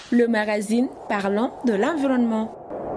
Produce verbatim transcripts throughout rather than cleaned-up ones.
le magazine parlant de l'environnement.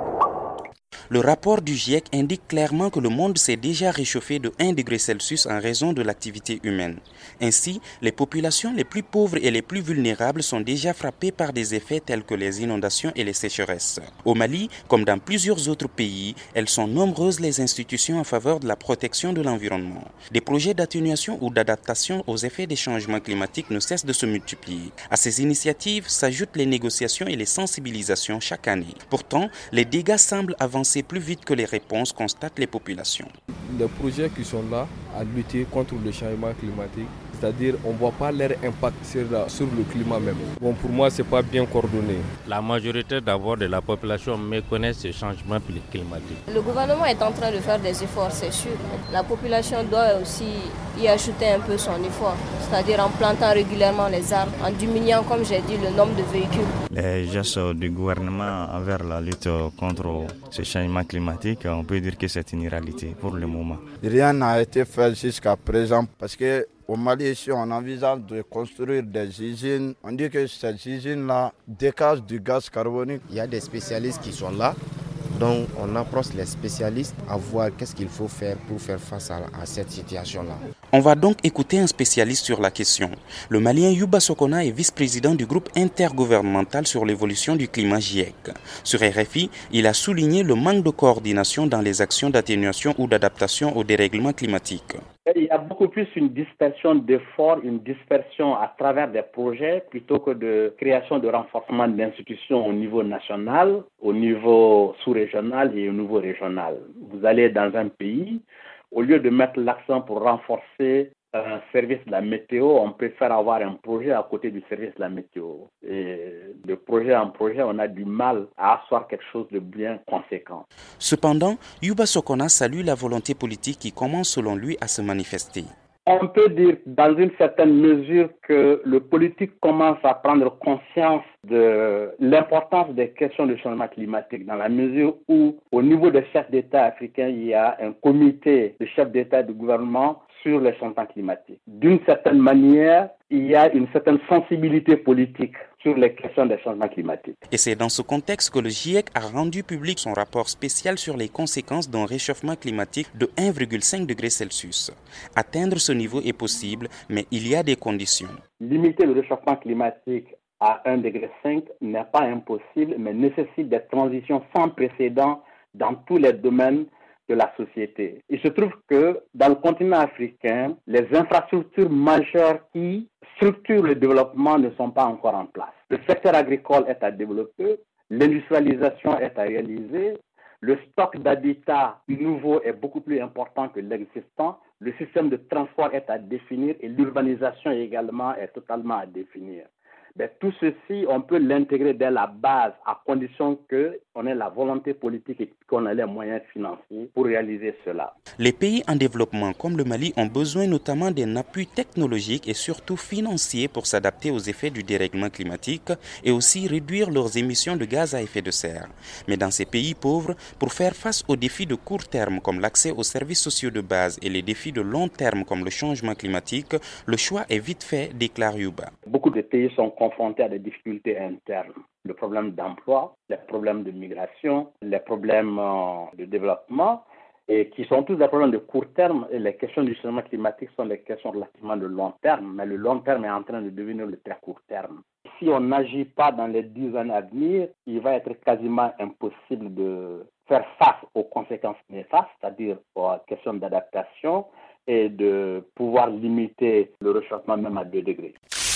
Le rapport du GIEC indique clairement que le monde s'est déjà réchauffé de un degré Celsius en raison de l'activité humaine. Ainsi, les populations les plus pauvres et les plus vulnérables sont déjà frappées par des effets tels que les inondations et les sécheresses. Au Mali, comme dans plusieurs autres pays, elles sont nombreuses les institutions en faveur de la protection de l'environnement. Des projets d'atténuation ou d'adaptation aux effets des changements climatiques ne cessent de se multiplier. À ces initiatives s'ajoutent les négociations et les sensibilisations chaque année. Pourtant, les dégâts semblent avancer plus vite que les réponses, constatent les populations. Les projets qui sont là à lutter contre le changement climatique, c'est-à-dire on ne voit pas leur impact sur, la, sur le climat même. Bon, pour moi, ce n'est pas bien coordonné. La majorité d'abord de la population méconnaît ce changement climatique. Le gouvernement est en train de faire des efforts, c'est sûr. La population doit aussi y ajouter un peu son effort, c'est-à-dire en plantant régulièrement les arbres, en diminuant, comme j'ai dit, le nombre de véhicules. Les gestes du gouvernement envers la lutte contre ce changement climatique, on peut dire que c'est une réalité pour le moment. Rien n'a été fait jusqu'à présent parce que au Mali, ici, on envisage de construire des usines. On dit que ces usines-là dégagent du gaz carbonique. Il y a des spécialistes qui sont là. Donc, on approche les spécialistes à voir qu'est-ce qu'il faut faire pour faire face à, à cette situation-là. On va donc écouter un spécialiste sur la question. Le Malien Youba Sokona est vice-président du groupe intergouvernemental sur l'évolution du climat GIEC. Sur R F I, il a souligné le manque de coordination dans les actions d'atténuation ou d'adaptation au dérèglement climatique. Il y a beaucoup plus une dispersion d'efforts, une dispersion à travers des projets plutôt que de création de renforcement d'institutions au niveau national, au niveau sous-régional et au niveau régional. Vous allez dans un pays, au lieu de mettre l'accent pour renforcer un service de la météo, on préfère avoir un projet à côté du service de la météo. Et de projet en projet, on a du mal à asseoir quelque chose de bien conséquent. Cependant, Youba Sokona salue la volonté politique qui commence selon lui à se manifester. On peut dire dans une certaine mesure que le politique commence à prendre conscience de l'importance des questions de changement climatique dans la mesure où au niveau des chefs d'État africains, il y a un comité de chefs d'État et de gouvernement sur les changements climatiques. D'une certaine manière, il y a une certaine sensibilité politique sur les questions des changements climatiques. Et c'est dans ce contexte que le GIEC a rendu public son rapport spécial sur les conséquences d'un réchauffement climatique de un virgule cinq degré Celsius. Atteindre ce niveau est possible, mais il y a des conditions. Limiter le réchauffement climatique à un virgule cinq degré n'est pas impossible, mais nécessite des transitions sans précédent dans tous les domaines de la société. Il se trouve que dans le continent africain, les infrastructures majeures qui structurent le développement ne sont pas encore en place. Le secteur agricole est à développer, l'industrialisation est à réaliser, le stock d'habitat nouveau est beaucoup plus important que l'existant, le système de transport est à définir et l'urbanisation également est totalement à définir. Mais tout ceci, on peut l'intégrer dès la base à condition qu'on ait la volonté politique et qu'on ait les moyens financiers pour réaliser cela. Les pays en développement comme le Mali ont besoin notamment d'un appui technologique et surtout financier pour s'adapter aux effets du dérèglement climatique et aussi réduire leurs émissions de gaz à effet de serre. Mais dans ces pays pauvres, pour faire face aux défis de court terme comme l'accès aux services sociaux de base et les défis de long terme comme le changement climatique, le choix est vite fait, déclare Youba. Beaucoup de pays sont confrontés à des difficultés internes. Le problème d'emploi, les problèmes de migration, les problèmes de développement, et qui sont tous des problèmes de court terme. Et les questions du changement climatique sont des questions relativement de long terme, mais le long terme est en train de devenir le très court terme. Si on n'agit pas dans les dix années à venir, il va être quasiment impossible de faire face aux conséquences néfastes, c'est-à-dire aux questions d'adaptation et de pouvoir limiter le réchauffement même à deux degrés.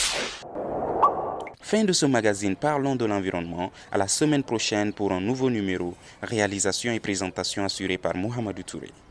Fin de ce magazine Parlons de l'environnement. À la semaine prochaine pour un nouveau numéro. Réalisation et présentation assurée par Mohamedou Touré.